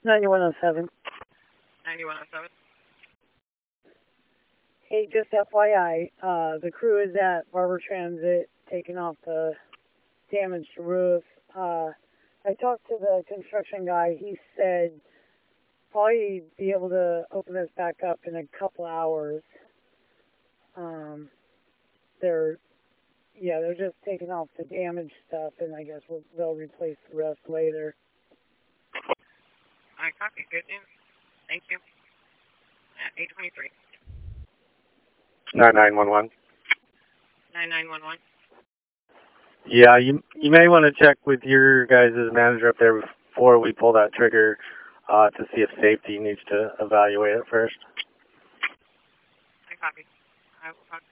9107. 9107. Hey, just FYI, the crew is at Barber Transit taking off the damaged roof. I talked to the construction guy. He said probably be able to open this back up in a couple hours. They're just taking off the damaged stuff, and I guess they'll replace the rest later. I copy. Good news. Thank you. 823. 9911. 9911. Yeah, you may want to check with your guys' manager up there before we pull that trigger to see if safety needs to evaluate it first. I copy. I will talk